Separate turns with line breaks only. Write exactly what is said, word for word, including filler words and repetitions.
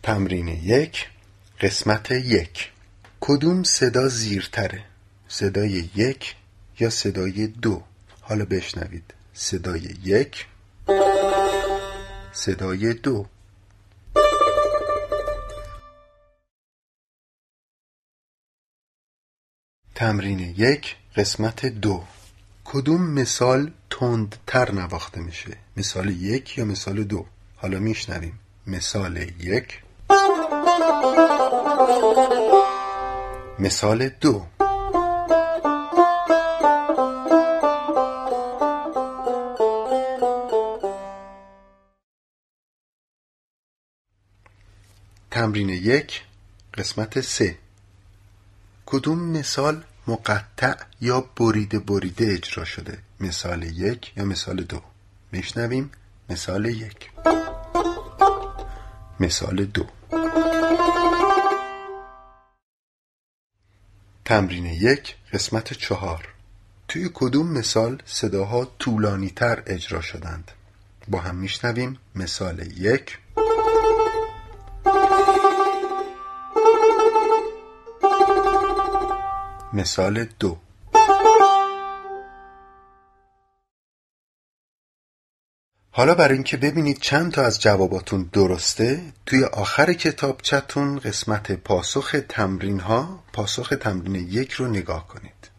تمرین یک، قسمت یک. کدوم صدا زیرتره؟ صدای یک یا صدای دو؟ حالا بشنوید. صدای یک، صدای دو. تمرین یک، قسمت دو. کدوم مثال تندتر نواخته میشه؟ مثال یک یا مثال دو؟ حالا میشنویم. مثال یک، مثال دو. تمرین یک، قسمت سه. کدوم مثال مقطع یا بریده بریده اجرا شده؟ مثال یک یا مثال دو؟ میشنویم. مثال یک، مثال دو. تمرین یک، قسمت چهار. توی کدوم مثال صداها طولانی تر اجرا شدند؟ با هم میشنویم. مثال یک، مثال دو. حالا برای اینکه ببینید چند تا از جواباتون درسته، توی آخر کتابچتون قسمت پاسخ تمرین ها، پاسخ تمرین یک رو نگاه کنید.